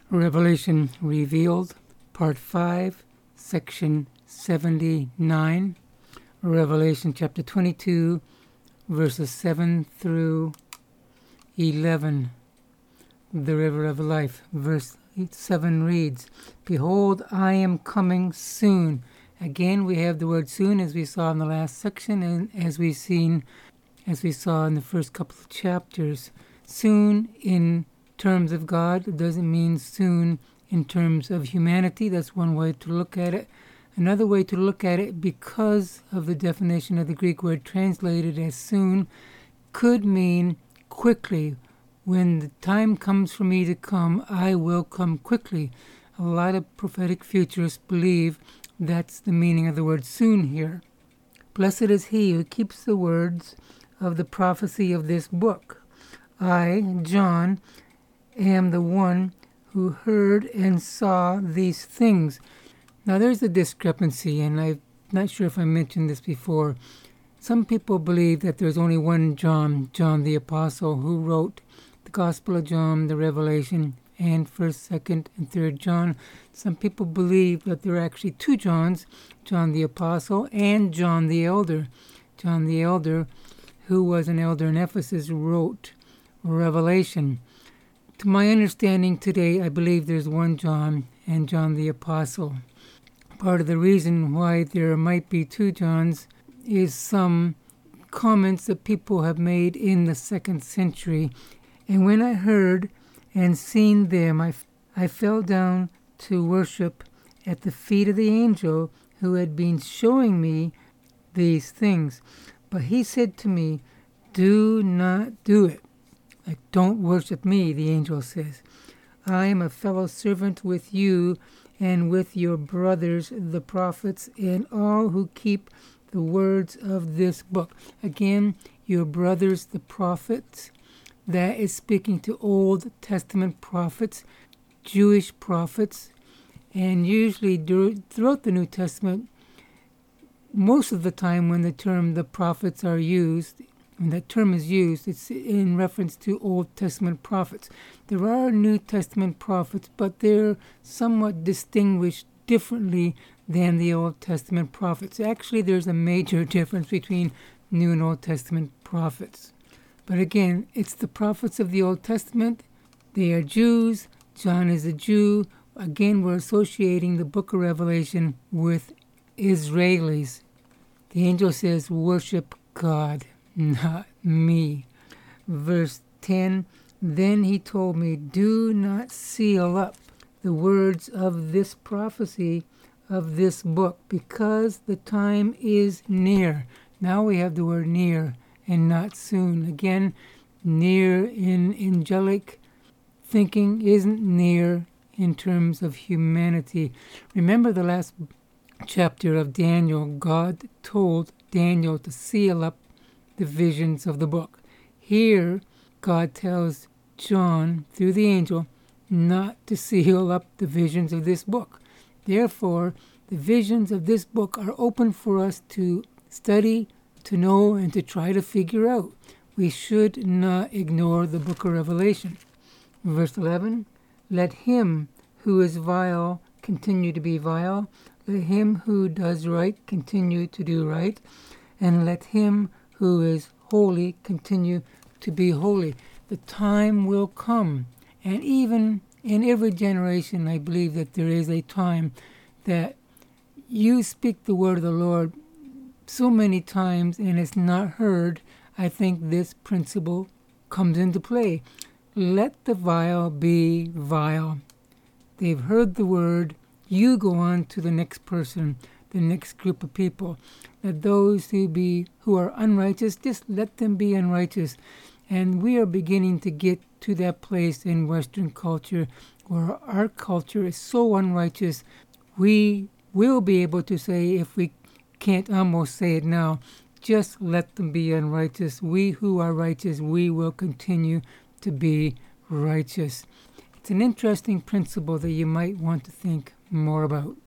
Revelation Revealed, Part 5, Section 79, Revelation chapter 22, verses 7 through 11. The River of Life, verse 7 reads, "Behold, I am coming soon." Again, we have the word soon, as we saw in the last section, and as we saw in the first couple of chapters. Soon in terms of God doesn't mean soon in terms of humanity. That's one way to look at it. Another way to look at it, because of the definition of the Greek word translated as soon, could mean quickly. When the time comes for me to come, I will come quickly. A lot of prophetic futurists believe that's the meaning of the word soon here. Blessed is he who keeps the words of the prophecy of this book. I, John, am the one who heard and saw these things. Now there's a discrepancy, and I'm not sure if I mentioned this before. Some people believe that there's only one John, John the Apostle, who wrote the Gospel of John, the Revelation, and 1st, 2nd, and 3rd John. Some people believe that there are actually two Johns, John the Apostle and John the Elder. John the Elder, who was an elder in Ephesus, wrote Revelation. To my understanding today, I believe there's one John and John the Apostle. Part of the reason why there might be two Johns is some comments that people have made in the 2nd century. And when I heard and seen them, I fell down to worship at the feet of the angel who had been showing me these things. But he said to me, "Do not do it." Like, don't worship me, the angel says. "I am a fellow servant with you and with your brothers, the prophets, and all who keep the words of this book." Again, your brothers, the prophets. That is speaking to Old Testament prophets, Jewish prophets, and usually throughout the New Testament, most of the time when the term the prophets are used, when that term is used, it's in reference to Old Testament prophets. There are New Testament prophets, but they're somewhat distinguished differently than the Old Testament prophets. Actually, there's a major difference between New and Old Testament prophets. But again, it's the prophets of the Old Testament. They are Jews. John is a Jew. Again, we're associating the book of Revelation with Israelis. The angel says, "Worship God, not me." Verse 10, "Then he told me, do not seal up the words of this prophecy of this book, because the time is near." Now we have the word near and not soon. Again, near in angelic thinking isn't near in terms of humanity. Remember the last chapter of Daniel, God told Daniel to seal up the visions of the book. Here, God tells John, through the angel, not to seal up the visions of this book. Therefore, the visions of this book are open for us to study, to know, and to try to figure out. We should not ignore the book of Revelation. Verse 11, "Let him who is vile continue to be vile. Let him who does right continue to do right. And let him who is holy continue to be holy." The time will come. And even in every generation, I believe that there is a time that you speak the word of the Lord so many times and it's not heard. I think this principle comes into play. Let the vile be vile. They've heard the word. You go on to the next person, the next group of people. Let those who are unrighteous, just let them be unrighteous. And we are beginning to get to that place in Western culture where our culture is so unrighteous. We will be able to say, if we can't almost say it now, just let them be unrighteous. We who are righteous, we will continue to be righteous. It's an interesting principle that you might want to think more about.